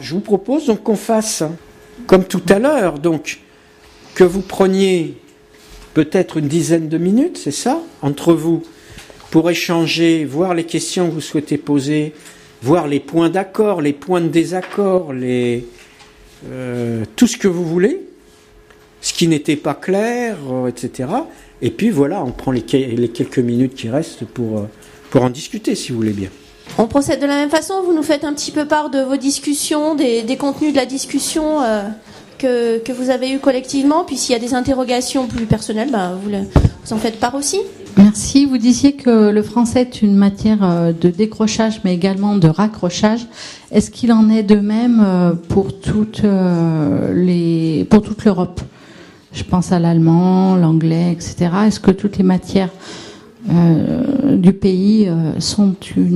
je vous propose donc qu'on fasse comme tout à l'heure, donc que vous preniez peut-être une dizaine de minutes, c'est ça, entre vous, pour échanger, voir les questions que vous souhaitez poser, voir les points d'accord, les points de désaccord, tout ce que vous voulez, ce qui n'était pas clair, etc. Et puis voilà, on prend les quelques minutes qui restent pour en discuter, si vous voulez bien. On procède de la même façon, vous nous faites un petit peu part de vos discussions, des contenus de la discussion que vous avez eu collectivement, puis s'il y a des interrogations plus personnelles, vous en faites part aussi. Merci. Vous disiez que le français est une matière de décrochage, mais également de raccrochage. Est-ce qu'il en est de même pour toute l'Europe ? Je pense à l'allemand, l'anglais, etc. Est-ce que toutes les matières du pays sont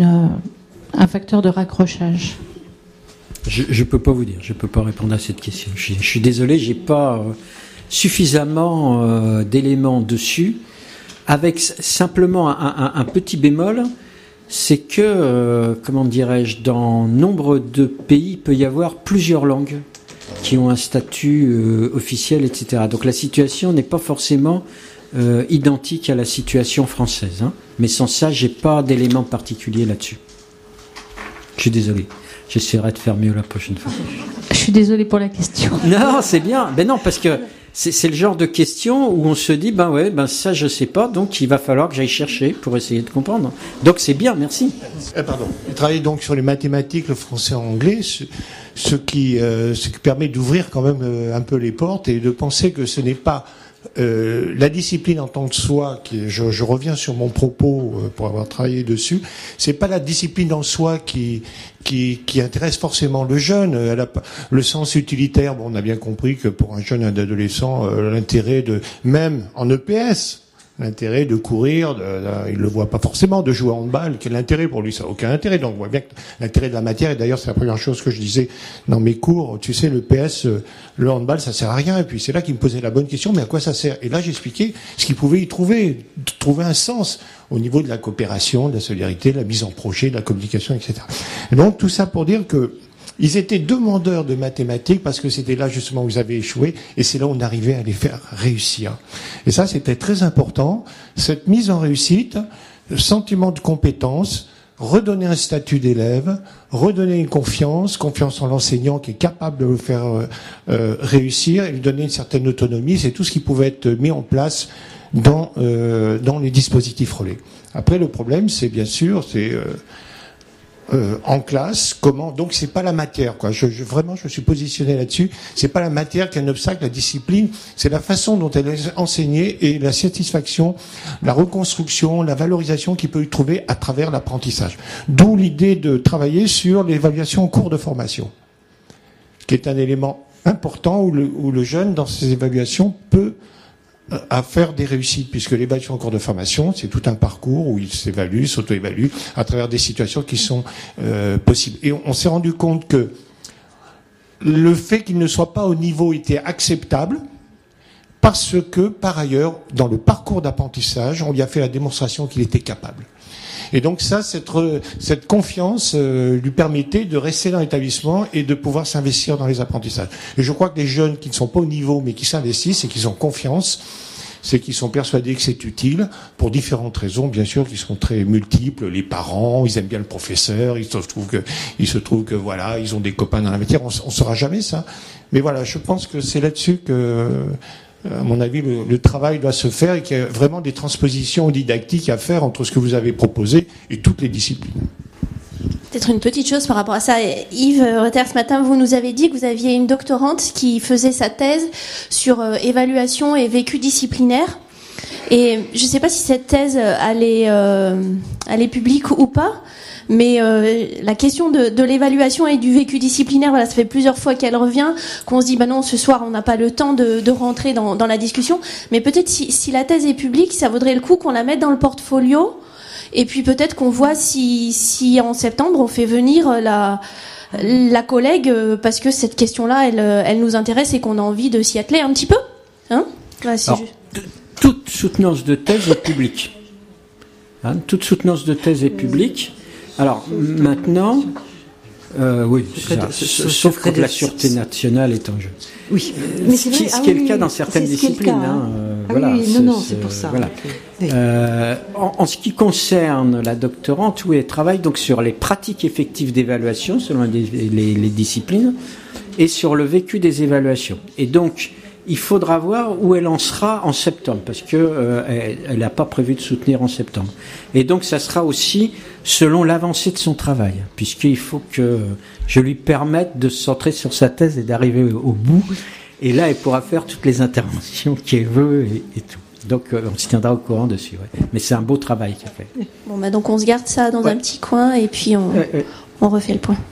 un facteur de raccrochage ? Je peux pas vous dire, je peux pas répondre à cette question. Je suis désolé, j'ai pas suffisamment d'éléments dessus. Avec simplement un petit bémol, c'est que, comment dirais-je, dans nombre de pays, il peut y avoir plusieurs langues qui ont un statut officiel, etc. Donc la situation n'est pas forcément identique à la situation française. Hein. Mais sans ça, j'ai pas d'éléments particuliers là-dessus. Je suis désolé. J'essaierai de faire mieux la prochaine fois. Je suis désolée pour la question. Non, c'est bien. Ben non, parce que c'est le genre de question où on se dit, ça je sais pas, donc il va falloir que j'aille chercher pour essayer de comprendre. Donc c'est bien, merci. Pardon. Travailler donc sur les mathématiques, le français et l'anglais, ce qui permet d'ouvrir quand même un peu les portes et de penser que ce n'est pas la discipline en tant que soi, je reviens sur mon propos pour avoir travaillé dessus, c'est pas la discipline en soi qui intéresse forcément le jeune. Le sens utilitaire, on a bien compris que pour un jeune adolescent, l'intérêt même en EPS, l'intérêt de courir, il le voit pas forcément, de jouer au handball, quel intérêt pour lui, ça n'a aucun intérêt. Donc on voit bien que l'intérêt de la matière, et d'ailleurs c'est la première chose que je disais dans mes cours, tu sais, le PS, le handball, ça sert à rien. Et puis c'est là qu'il me posait la bonne question, mais à quoi ça sert? Et là j'expliquais ce qu'il pouvait y trouver un sens au niveau de la coopération, de la solidarité, de la mise en projet, de la communication, etc. Et donc tout ça pour dire que ils étaient demandeurs de mathématiques parce que c'était là justement où ils avaient échoué et c'est là où on arrivait à les faire réussir. Et ça, c'était très important. Cette mise en réussite, le sentiment de compétence, redonner un statut d'élève, redonner une confiance en l'enseignant qui est capable de le faire réussir et lui donner une certaine autonomie, c'est tout ce qui pouvait être mis en place dans les dispositifs relais. Après, le problème, c'est bien sûr, en classe, comment, donc c'est pas la matière, quoi. Vraiment, je suis positionné là-dessus. C'est pas la matière qui est un obstacle, la discipline, c'est la façon dont elle est enseignée et la satisfaction, la reconstruction, la valorisation qu'il peut y trouver à travers l'apprentissage. D'où l'idée de travailler sur l'évaluation en cours de formation, qui est un élément important où le jeune, dans ses évaluations, peut à faire des réussites, puisque l'évaluation en cours de formation, c'est tout un parcours où il s'évalue, s'auto-évalue, à travers des situations qui sont possibles. Et on s'est rendu compte que le fait qu'il ne soit pas au niveau était acceptable, parce que, par ailleurs, dans le parcours d'apprentissage, on lui a fait la démonstration qu'il était capable. Et donc ça, cette confiance lui permettait de rester dans l'établissement et de pouvoir s'investir dans les apprentissages. Et je crois que les jeunes qui ne sont pas au niveau mais qui s'investissent et qui ont confiance, c'est qu'ils sont persuadés que c'est utile pour différentes raisons, bien sûr, qui sont très multiples. Les parents, ils aiment bien le professeur, il se trouve que voilà, ils ont des copains dans la matière. On saura jamais ça. Mais voilà, je pense que c'est là-dessus que, à mon avis, le travail doit se faire et qu'il y a vraiment des transpositions didactiques à faire entre ce que vous avez proposé et toutes les disciplines. Peut-être une petite chose par rapport à ça. Yves Retter, ce matin, vous nous avez dit que vous aviez une doctorante qui faisait sa thèse sur évaluation et vécu disciplinaire. Et je ne sais pas si cette thèse, elle est publique ou pas. Mais la question de l'évaluation et du vécu disciplinaire, voilà, ça fait plusieurs fois qu'elle revient, qu'on se dit, non, ce soir, on n'a pas le temps de rentrer dans la discussion. Mais peut-être si la thèse est publique, ça vaudrait le coup qu'on la mette dans le portfolio. Et puis peut-être qu'on voit si en septembre, on fait venir la collègue, parce que cette question-là, elle nous intéresse et qu'on a envie de s'y atteler un petit peu. Hein? Voilà, alors, toute soutenance de thèse est publique. Hein, toute soutenance de thèse est publique. Alors maintenant, Oui, sauf que la sûreté nationale est en jeu. Oui, mais c'est vrai. Ce qui est le cas dans certaines disciplines. C'est pour ça. Voilà. Oui. En ce qui concerne la doctorante, oui, elle travaille donc sur les pratiques effectives d'évaluation selon les disciplines et sur le vécu des évaluations. Et donc, il faudra voir où elle en sera en septembre, parce que elle n'a pas prévu de soutenir en septembre. Et donc, ça sera aussi selon l'avancée de son travail, puisqu'il faut que je lui permette de se centrer sur sa thèse et d'arriver au bout. Et là, elle pourra faire toutes les interventions qu'elle veut et tout. Donc, on se tiendra au courant dessus. Ouais. Mais c'est un beau travail qu'elle fait. Bon, bah donc on se garde ça dans un petit coin et puis on refait le point.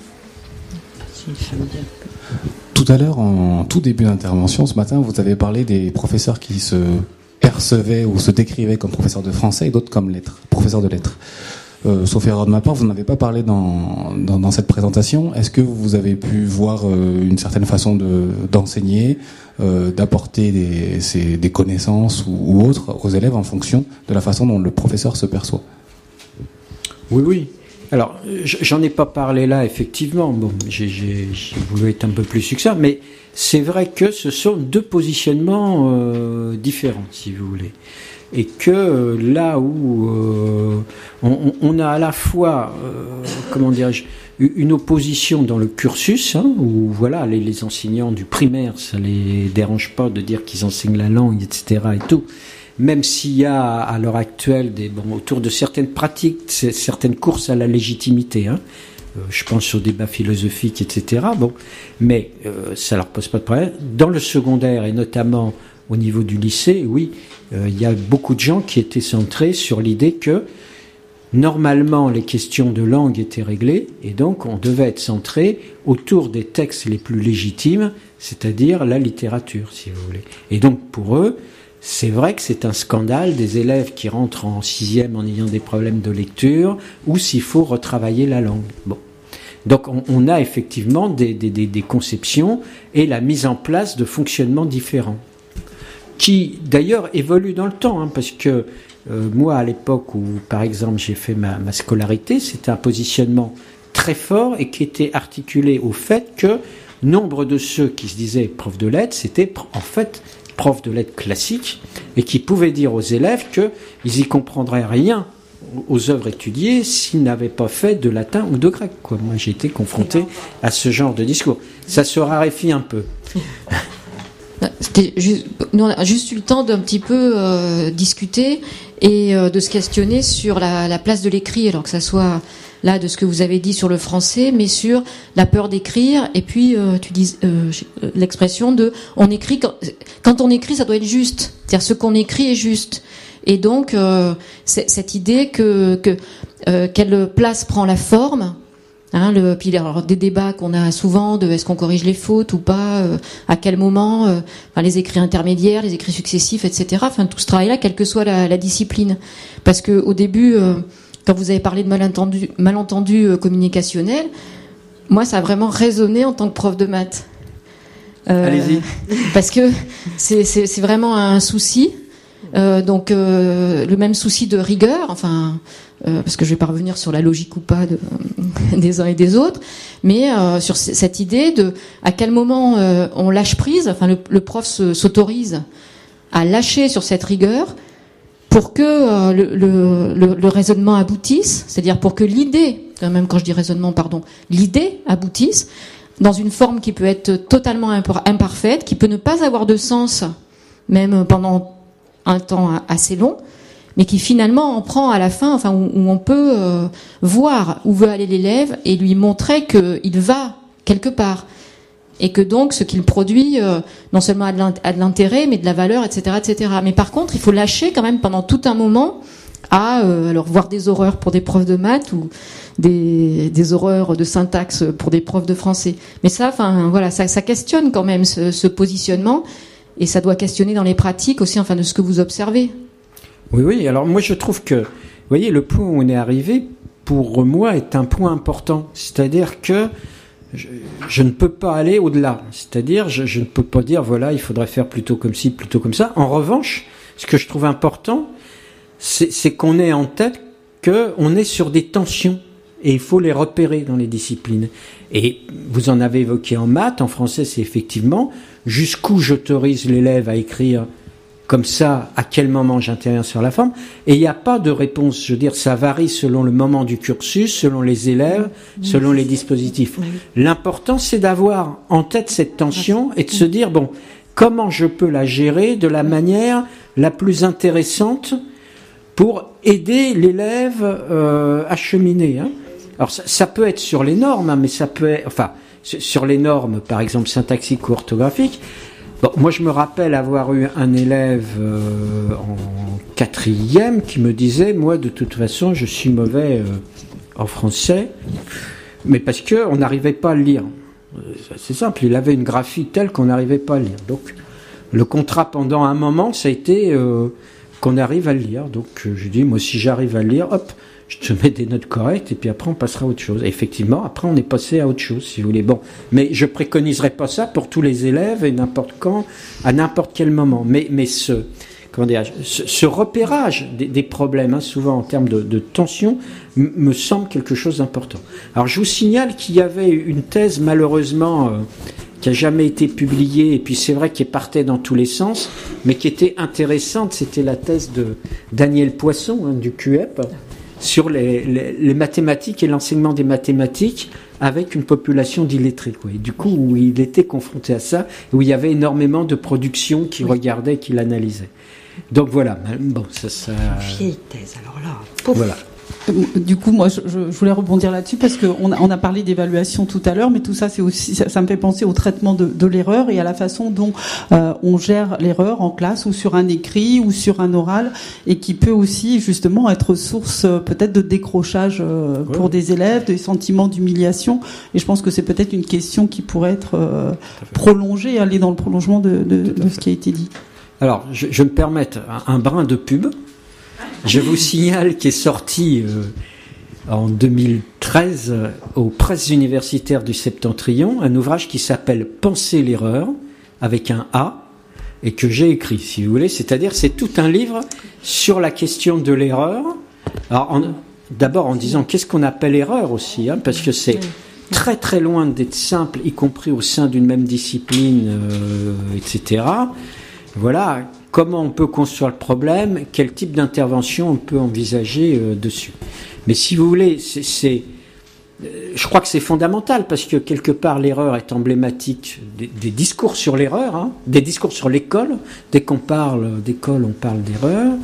Tout à l'heure, en tout début d'intervention, ce matin, vous avez parlé des professeurs qui se percevaient ou se décrivaient comme professeurs de français et d'autres comme professeurs de lettres. Sauf erreur de ma part, vous n'avez pas parlé dans cette présentation. Est-ce que vous avez pu voir une certaine façon d'enseigner, d'apporter des connaissances ou autres aux élèves en fonction de la façon dont le professeur se perçoit ? Oui. Alors, j'en ai pas parlé là, effectivement. Bon, j'ai voulu être un peu plus succinct, mais c'est vrai que ce sont deux positionnements différents, si vous voulez. Et que là où on a à la fois, une opposition dans le cursus, où voilà, les enseignants du primaire, ça les dérange pas de dire qu'ils enseignent la langue, etc. et tout. Même s'il y a à l'heure actuelle autour de certaines pratiques, certaines courses à la légitimité, je pense au débat philosophique, etc. Mais ça leur pose pas de problème. Dans le secondaire et notamment au niveau du lycée, oui, il y a beaucoup de gens qui étaient centrés sur l'idée que normalement les questions de langue étaient réglées et donc on devait être centré autour des textes les plus légitimes, c'est-à-dire la littérature, si vous voulez. Et donc pour eux, c'est vrai que c'est un scandale des élèves qui rentrent en 6e en ayant des problèmes de lecture ou s'il faut retravailler la langue. Bon. Donc on a effectivement des conceptions et la mise en place de fonctionnements différents qui d'ailleurs évoluent dans le temps, parce que moi à l'époque où par exemple j'ai fait ma scolarité, c'était un positionnement très fort et qui était articulé au fait que nombre de ceux qui se disaient profs de lettres, c'était en fait profs de lettres classiques et qui pouvaient dire aux élèves qu'ils y comprendraient rien aux œuvres étudiées s'ils n'avaient pas fait de latin ou de grec. Moi, j'ai été confronté à ce genre de discours. Ça se raréfie un peu. Nous, on a juste eu le temps d'un petit peu discuter et de se questionner sur la place de l'écrit, alors que ça soit là de ce que vous avez dit sur le français, mais sur la peur d'écrire, et puis tu dis l'expression de on écrit quand on écrit, ça doit être juste, c'est-à-dire ce qu'on écrit est juste. Et donc cette idée que quelle place prend la forme, puis alors des débats qu'on a souvent de est-ce qu'on corrige les fautes ou pas, à quel moment, les écrits intermédiaires, les écrits successifs, etc. Enfin tout ce travail-là, quelle que soit la discipline, parce que au début quand vous avez parlé de malentendu communicationnel, moi, ça a vraiment résonné en tant que prof de maths. Allez-y. Parce que c'est vraiment un souci. Donc, le même souci de rigueur, parce que je vais pas revenir sur la logique ou pas des uns et des autres, mais sur cette idée de à quel moment on lâche prise, le prof s'autorise à lâcher sur cette rigueur, pour que le raisonnement aboutisse, c'est-à-dire pour que l'idée, même quand je dis raisonnement, l'idée aboutisse dans une forme qui peut être totalement imparfaite, qui peut ne pas avoir de sens, même pendant un temps assez long, mais qui finalement en prend à la fin, où on peut voir où veut aller l'élève et lui montrer qu'il va quelque part. Et que donc ce qu'il produit non seulement a de l'intérêt mais de la valeur, etc., etc. Mais par contre il faut lâcher quand même pendant tout un moment à alors voir des horreurs pour des profs de maths ou des horreurs de syntaxe pour des profs de français. Mais ça questionne quand même ce positionnement et ça doit questionner dans les pratiques aussi de ce que vous observez. Oui. Alors moi je trouve que, vous voyez, le point où on est arrivé pour moi est un point important, c'est-à-dire que je ne peux pas aller au-delà. C'est-à-dire, je ne peux pas dire, voilà, il faudrait faire plutôt comme ci, plutôt comme ça. En revanche, ce que je trouve important, c'est qu'on ait en tête qu'on est sur des tensions et il faut les repérer dans les disciplines. Et vous en avez évoqué en maths, en français c'est effectivement jusqu'où j'autorise l'élève à écrire comme ça, à quel moment j'interviens sur la forme, et il n'y a pas de réponse, je veux dire, ça varie selon le moment du cursus, selon les élèves, selon les dispositifs. L'important c'est d'avoir en tête cette tension et de se dire, bon, comment je peux la gérer de la manière la plus intéressante pour aider l'élève à cheminer. Alors ça peut être sur les normes, mais ça peut être, enfin, sur les normes, par exemple syntaxiques ou orthographiques. Bon, moi, je me rappelle avoir eu un élève en 4e qui me disait, moi, de toute façon, je suis mauvais en français, mais parce que on n'arrivait pas à le lire. C'est simple, il avait une graphie telle qu'on n'arrivait pas à le lire. Donc, le contrat pendant un moment, ça a été qu'on arrive à le lire. Donc, je dis, moi, si j'arrive à le lire, hop, je te mets des notes correctes et puis après on passera à autre chose. Et effectivement, après on est passé à autre chose, si vous voulez. Bon, mais je préconiserai pas ça pour tous les élèves et n'importe quand, à n'importe quel moment. Mais ce repérage des problèmes, souvent en termes de tension, me semble quelque chose d'important. Alors je vous signale qu'il y avait une thèse malheureusement qui a jamais été publiée, et puis c'est vrai qu'elle partait dans tous les sens, mais qui était intéressante. C'était la thèse de Daniel Poisson du QEP. Sur les mathématiques et l'enseignement des mathématiques avec une population d'illettrés, quoi. Et du coup, où il était confronté à ça, où il y avait énormément de productions qui regardaient, qui l'analysaient. Donc voilà, bon, ça... Vieille thèse, alors là, pouf. Voilà. Du coup, moi, je voulais rebondir là-dessus parce qu'on a parlé d'évaluation tout à l'heure, mais tout ça, c'est aussi, ça me fait penser au traitement de l'erreur et à la façon dont on gère l'erreur en classe ou sur un écrit ou sur un oral, et qui peut aussi justement être source peut-être de décrochage pour des élèves, des sentiments d'humiliation. Et je pense que c'est peut-être une question qui pourrait être prolongée, aller dans le prolongement de ce qui a été dit. Alors, je me permets un brin de pub. Je vous signale qu'est sorti en 2013 aux presses universitaires du Septentrion un ouvrage qui s'appelle « Penser l'erreur » avec un A, et que j'ai écrit, si vous voulez. C'est-à-dire, c'est tout un livre sur la question de l'erreur. Alors, d'abord en disant qu'est-ce qu'on appelle erreur aussi, parce que c'est très très loin d'être simple, y compris au sein d'une même discipline, etc. Voilà. Comment on peut construire le problème, quel type d'intervention on peut envisager dessus. Mais si vous voulez, je crois que c'est fondamental, parce que quelque part l'erreur est emblématique des discours sur l'erreur, des discours sur l'école. Dès qu'on parle d'école, on parle d'erreur.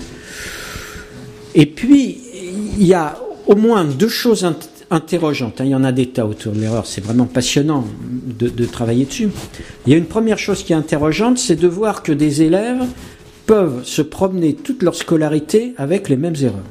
Et puis, il y a au moins deux choses interrogeantes. Il y en a des tas autour de l'erreur, c'est vraiment passionnant de travailler dessus. Il y a une première chose qui est interrogeante, c'est de voir que des élèves peuvent se promener toute leur scolarité avec les mêmes erreurs.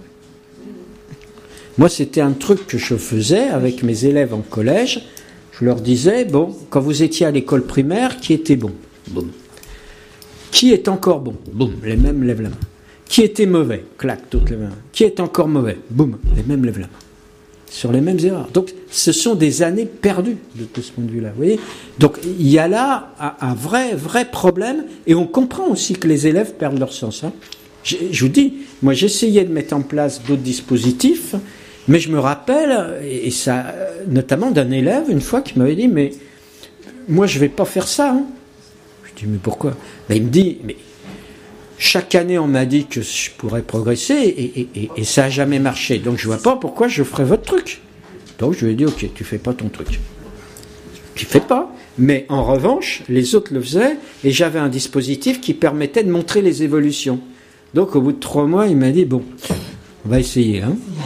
Moi, c'était un truc que je faisais avec mes élèves en collège. Je leur disais, bon, quand vous étiez à l'école primaire, qui était bon? Boum. Qui est encore bon? Boum, les mêmes lèvent la main. Qui était mauvais? Clac, toutes les mains. Qui est encore mauvais? Boum, les mêmes lèvent la main. Sur les mêmes erreurs. Donc, ce sont des années perdues de ce point de vue-là. Vous voyez ? Donc, il y a là un vrai problème, et on comprend aussi que les élèves perdent leur sens. Je vous dis, moi, j'essayais de mettre en place d'autres dispositifs, mais je me rappelle, et ça, notamment d'un élève une fois qui m'avait dit, mais moi, je vais pas faire ça. Je dis, mais pourquoi ? Il me dit, mais chaque année, on m'a dit que je pourrais progresser et ça n'a jamais marché. Donc, je ne vois pas pourquoi je ferais votre truc. Donc, je lui ai dit, ok, tu ne fais pas ton truc. Tu ne fais pas. Mais en revanche, les autres le faisaient et j'avais un dispositif qui permettait de montrer les évolutions. Donc, au bout de 3 mois, il m'a dit, bon, on va essayer.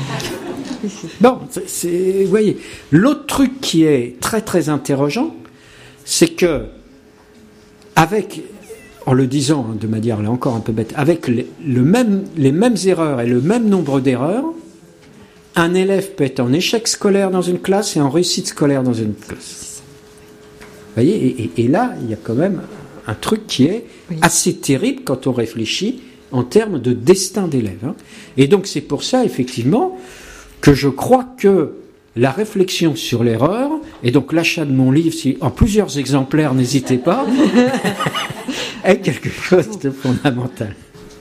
Bon, vous voyez. L'autre truc qui est très, très interrogeant, c'est que, en le disant de manière là encore un peu bête, avec les mêmes erreurs et le même nombre d'erreurs, un élève peut être en échec scolaire dans une classe et en réussite scolaire dans une classe. Vous voyez, et là, il y a quand même un truc qui est assez terrible quand on réfléchit en termes de destin d'élève. Et donc c'est pour ça, effectivement, que je crois que la réflexion sur l'erreur, et donc l'achat de mon livre, en plusieurs exemplaires, n'hésitez pas, est quelque chose de fondamental.